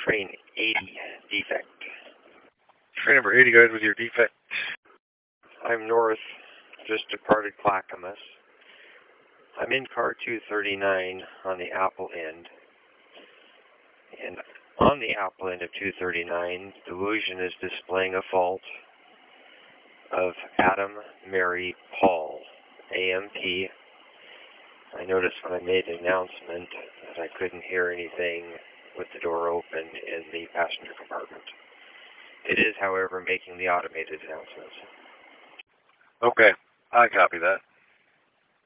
train 80 defect. Train number 80, guys, with your defect. I'm north, just departed Clackamas. I'm in car 239 on the Apple end. And on the Apple end of 239, Delusion is displaying a fault of Adam, Mary, Paul, AMP. I noticed when I made an announcement that I couldn't hear anything with the door open in the passenger compartment. It is, however, making the automated announcements. Okay, I copy that.